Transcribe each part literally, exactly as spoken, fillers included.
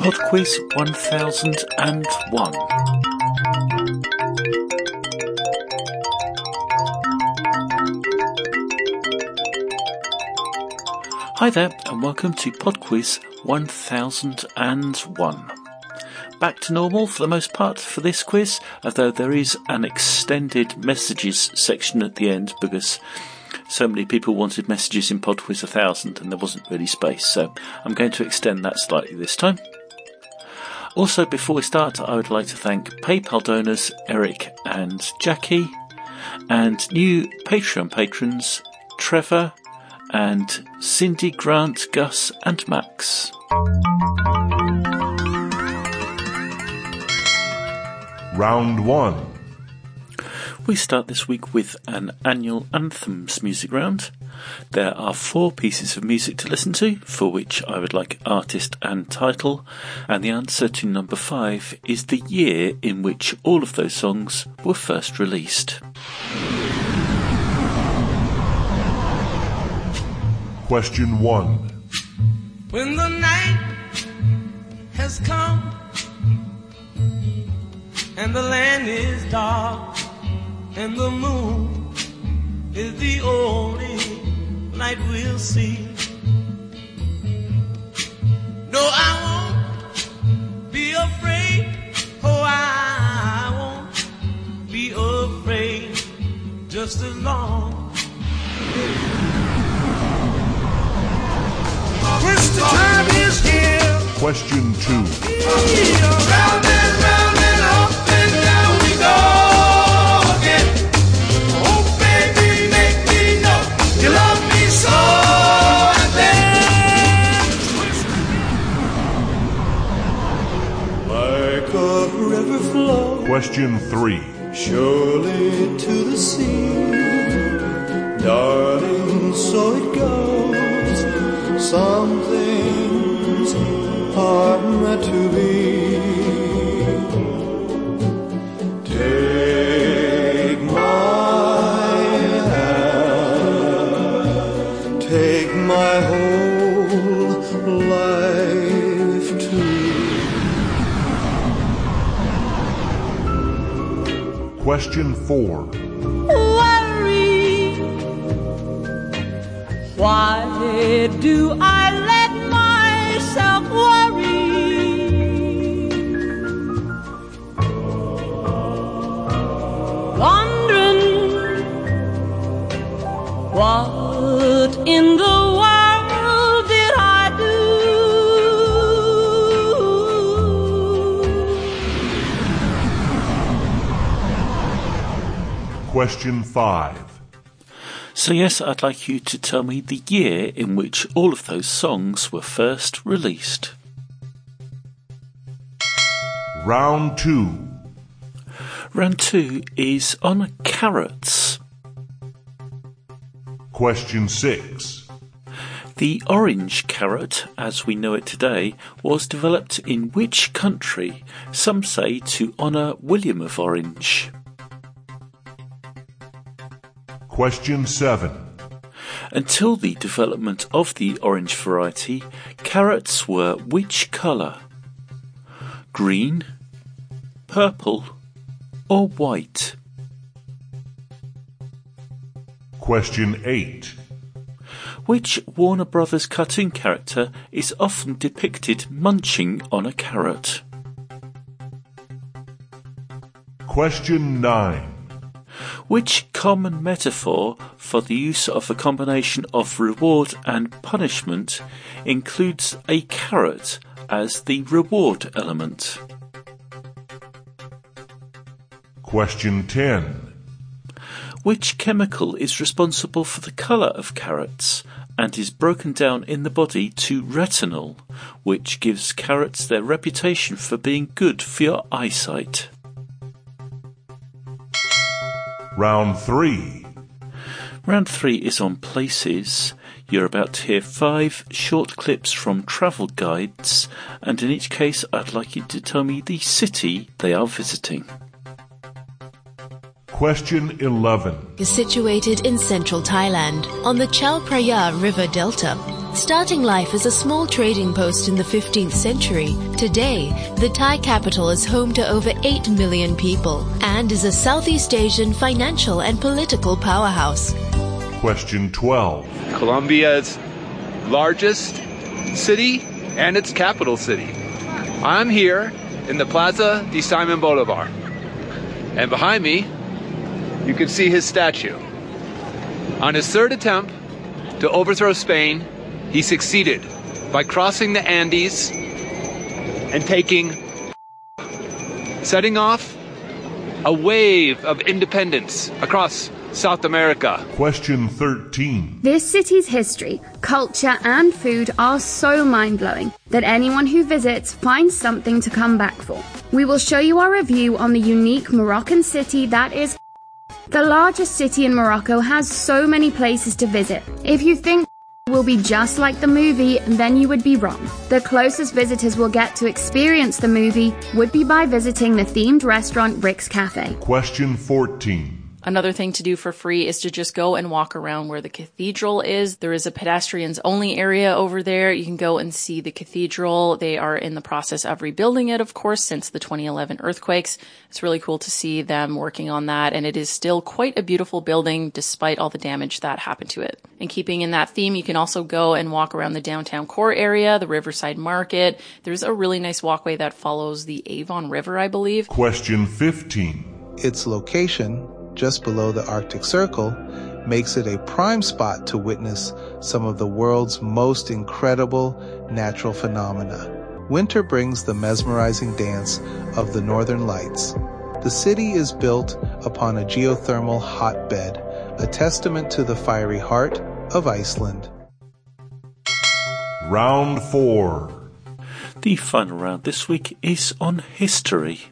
PodQuiz one thousand one. Hi there, and welcome to PodQuiz one thousand one. Back to normal for the most part for this quiz, although there is an extended messages section at the end because so many people wanted messages in PodQuiz one thousand and there wasn't really space, so I'm going to extend that slightly this time. Also, before we start, I would like to thank PayPal donors Eric and Jackie, and new Patreon patrons Trevor and Cindy, Grant, Gus and Max. Round one. We start this week with an annual anthems music round. There are four pieces of music to listen to, for which I would like artist and title, and the answer to number five is the year in which all of those songs were first released. Question one. When the night has come and the land is dark and the moon is the only light we'll see, no, I won't be afraid. Oh, I won't be afraid, just as long as the time is here. Question two. Round and round and up and down we go again. Oh, baby, make me know you love me so. And then, like a river flows Question three. surely to the sea, darling, so it goes. Some things are meant to be. Take my hand, take my whole life too. Question four. Worry. Why do I let myself worry? Wondering what in the world did I do? Question five. So yes, I'd like you to tell me the year in which all of those songs were first released. Round two. Round two is on carrots. Question six. The orange carrot, as we know it today, was developed in which country? Some say to honour William of Orange. Question seven. Until the development of the orange variety, carrots were which colour? Green, purple or white? Question eight. Which Warner Brothers cartoon character is often depicted munching on a carrot? Question nine. Which common metaphor for the use of a combination of reward and punishment includes a carrot as the reward element? Question ten. Which chemical is responsible for the colour of carrots and is broken down in the body to retinol, which gives carrots their reputation for being good for your eyesight? Round three. Round three is on places. You're about to hear five short clips from travel guides, and in each case I'd like you to tell me the city they are visiting. Question eleven. Is situated in central Thailand on the Chao Phraya River Delta. Starting life as a small trading post in the fifteenth century, today, the Thai capital is home to over eight million people and is a Southeast Asian financial and political powerhouse. Question twelve. Colombia's largest city and its capital city. I'm here in the Plaza de Simon Bolivar. And behind me, you can see his statue. On his third attempt to overthrow Spain, he succeeded by crossing the Andes and taking, setting off a wave of independence across South America. Question thirteen. This city's history, culture, and food are so mind-blowing that anyone who visits finds something to come back for. We will show you our review on the unique Moroccan city that is. The largest city in Morocco has so many places to visit. If you think will be just like the movie, then you would be wrong. The closest visitors will get to experience the movie would be by visiting the themed restaurant Rick's Cafe. Question fourteen. Another thing to do for free is to just go and walk around where the cathedral is. There is a pedestrians only area over there. You can go and see the cathedral. They are in the process of rebuilding it, of course, since the twenty eleven earthquakes. It's really cool to see them working on that, and it is still quite a beautiful building despite all the damage that happened to it. And keeping in that theme, you can also go and walk around the downtown core area, the Riverside Market. There's a really nice walkway that follows the Avon River, I believe. Question fifteen. Its location, just below the Arctic Circle, makes it a prime spot to witness some of the world's most incredible natural phenomena. Winter brings the mesmerizing dance of the Northern Lights. The city is built upon a geothermal hotbed, a testament to the fiery heart of Iceland. Round four. The final round this week is on history.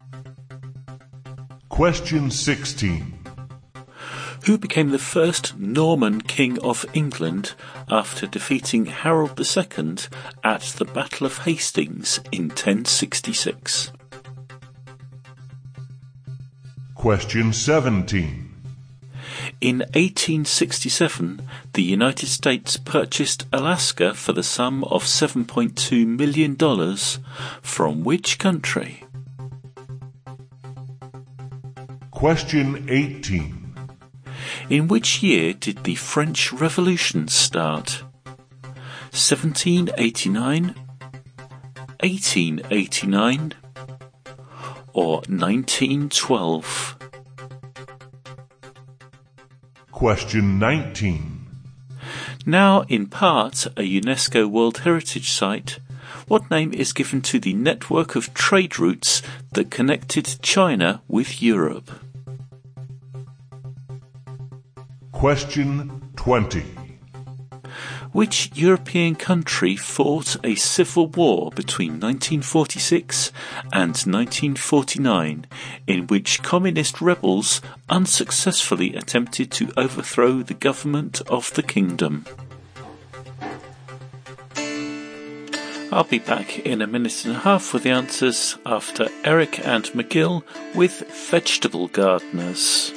Question sixteen. Who became the first Norman King of England after defeating Harold the Second at the Battle of Hastings in ten sixty-six? Question seventeen. In eighteen sixty-seven, the United States purchased Alaska for the sum of seven point two million dollars from which country? Question eighteen. In which year did the French Revolution start? seventeen eighty-nine, eighteen eighty-nine, or nineteen twelve? Question nineteen. Now in part a UNESCO World Heritage Site, what name is given to the network of trade routes that connected China with Europe? Question twenty. Which European country fought a civil war between nineteen forty-six and nineteen forty-nine, in which communist rebels unsuccessfully attempted to overthrow the government of the kingdom? I'll be back in a minute and a half with the answers after Eric and McGill with Vegetable Gardeners.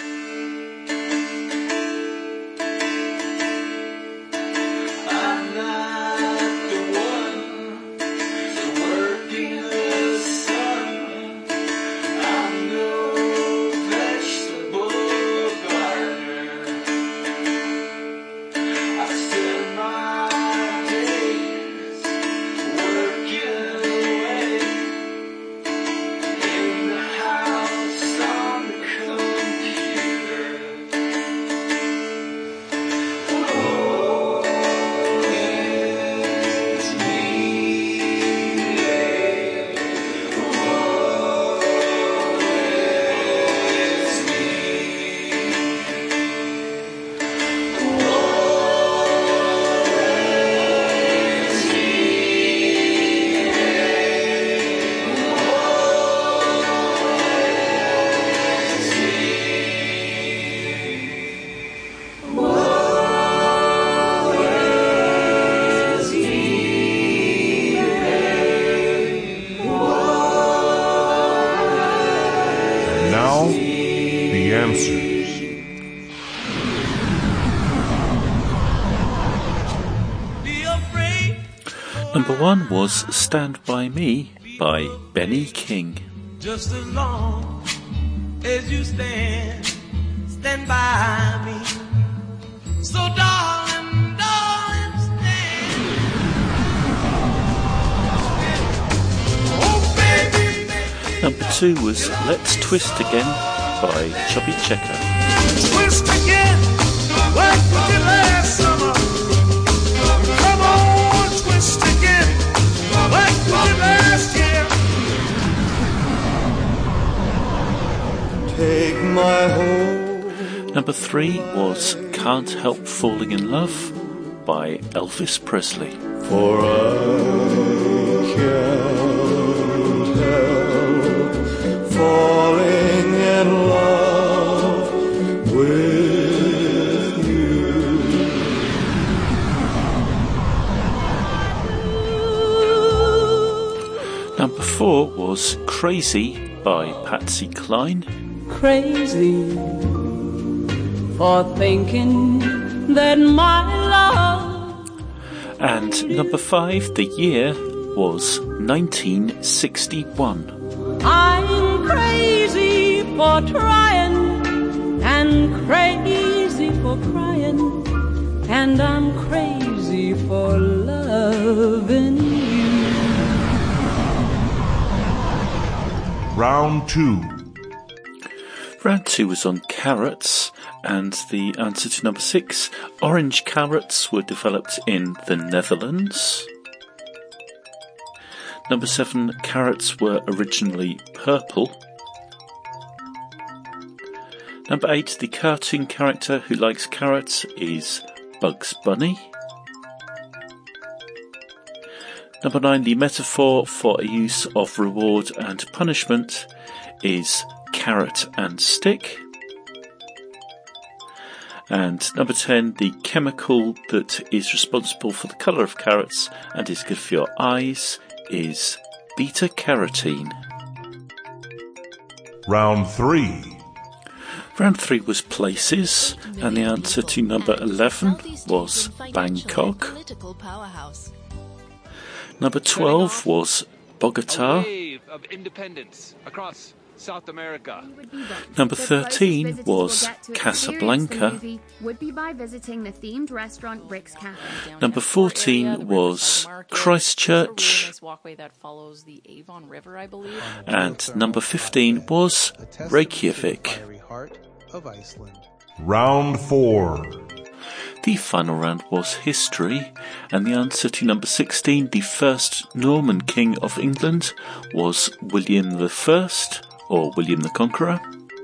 Number one was Stand By Me by Benny King. Just as long as you stand, stand by me. So darling, darling, stand. Oh baby, baby. Number two was Let's Twist Again by Chubby Checker. Twist again, like we did last summer. Come on, twist again, like we did last year. Take my hold. Number three was Can't Help Falling in Love by Elvis Presley. For I can't help falling in love with you. Number four was Crazy by Patsy Cline. Crazy for thinking that my love. And number five, the year, was nineteen sixty-one. I'm crazy for trying and crazy for crying, and I'm crazy for loving you. Round two. Round two was on carrots, and the answer to number six, orange carrots were developed in the Netherlands. Number seven, carrots were originally purple. Number eight, the cartoon character who likes carrots is Bugs Bunny. Number nine, the metaphor for a use of reward and punishment is carrot and stick. And number ten, the chemical that is responsible for the colour of carrots and is good for your eyes is beta-carotene. Round three. Round three was places, and the answer to number eleven was Bangkok. Number twelve was Bogota. A wave of independence across South America. Number thirteen was Casablanca. Would be by visiting the themed restaurant Rick's Cafe. Number fourteen was Christchurch. And number fifteen was Reykjavik. Round four. The final round was history, and the answer to number sixteen, the first Norman King of England, was William the First, or William the Conqueror.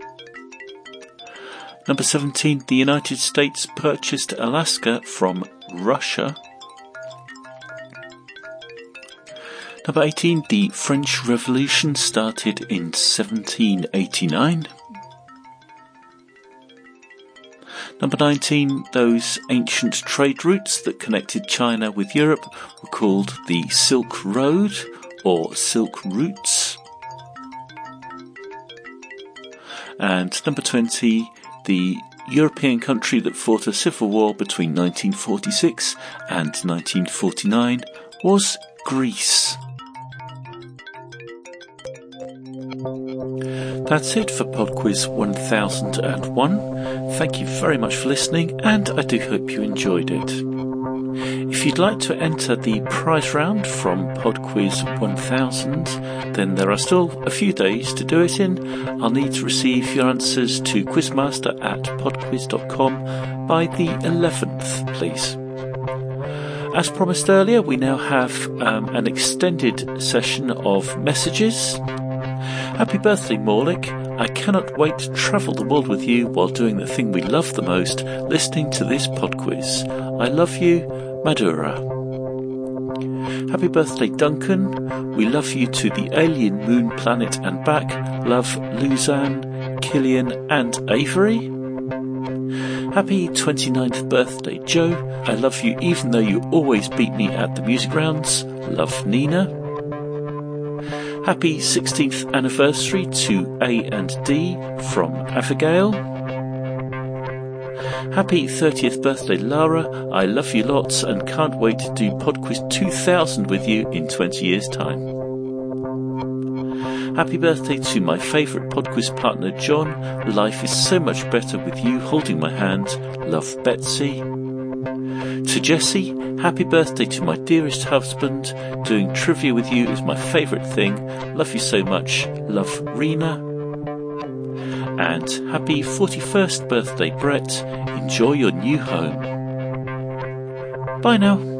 Number seventeen, the United States purchased Alaska from Russia. Number eighteen, the French Revolution started in seventeen eighty-nine. Number nineteen, those ancient trade routes that connected China with Europe were called the Silk Road or Silk Routes. And number twenty, the European country that fought a civil war between nineteen forty-six and nineteen forty-nine was Greece. That's it for PodQuiz one thousand one. Thank you very much for listening, and I do hope you enjoyed it. If you'd like to enter the prize round from PodQuiz one thousand, then there are still a few days to do it in. I'll need to receive your answers to quizmaster at podquiz dot com by the eleventh, please. As promised earlier, we now have um, an extended session of messages. Happy birthday, Morlik. I cannot wait to travel the world with you while doing the thing we love the most, listening to this PodQuiz. I love you, Madura. Happy birthday, Duncan. We love you to the alien moon planet and back. Love, Luzanne, Killian and Avery. Happy twenty-ninth birthday, Joe. I love you even though you always beat me at the music rounds. Love, Nina. Happy sixteenth anniversary to A and D from Abigail. Happy thirtieth birthday, Lara. I love you lots and can't wait to do PodQuiz two thousand with you in twenty years' time. Happy birthday to my favourite PodQuiz partner, John. Life is so much better with you holding my hand. Love, Betsy. To Jessie, happy birthday to my dearest husband. Doing trivia with you is my favourite thing. Love you so much. Love, Rena. And happy forty-first birthday, Brett. Enjoy your new home. Bye now.